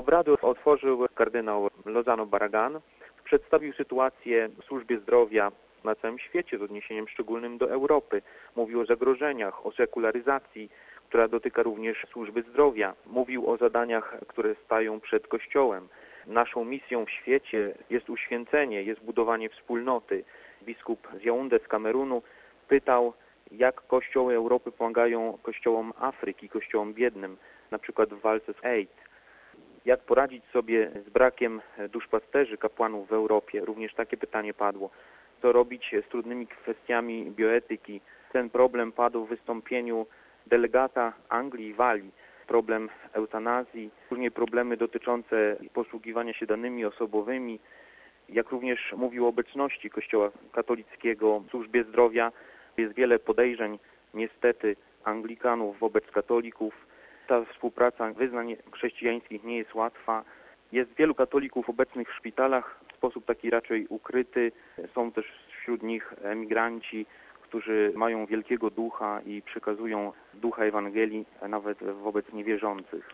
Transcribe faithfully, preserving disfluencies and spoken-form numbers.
Obrady otworzył kardynał Lozano Barragan. Przedstawił sytuację w służbie zdrowia na całym świecie z odniesieniem szczególnym do Europy. Mówił o zagrożeniach, o sekularyzacji, która dotyka również służby zdrowia. Mówił o zadaniach, które stają przed Kościołem. Naszą misją w świecie jest uświęcenie, jest budowanie wspólnoty. Biskup z Yaoundé z Kamerunu pytał, jak kościoły Europy pomagają kościołom Afryki, kościołom biednym, na przykład w walce z AIDS. Jak poradzić sobie z brakiem duszpasterzy, kapłanów w Europie? Również takie pytanie padło. Co robić z trudnymi kwestiami bioetyki? Ten problem padł w wystąpieniu delegata Anglii i Walii. Problem eutanazji, później problemy dotyczące posługiwania się danymi osobowymi, jak również mówił o obecności Kościoła katolickiego w służbie zdrowia. Jest wiele podejrzeń, niestety, Anglikanów wobec katolików. Ta współpraca wyznań chrześcijańskich nie jest łatwa. Jest wielu katolików obecnych w szpitalach w sposób taki raczej ukryty. Są też wśród nich emigranci, którzy mają wielkiego ducha i przekazują ducha Ewangelii nawet wobec niewierzących.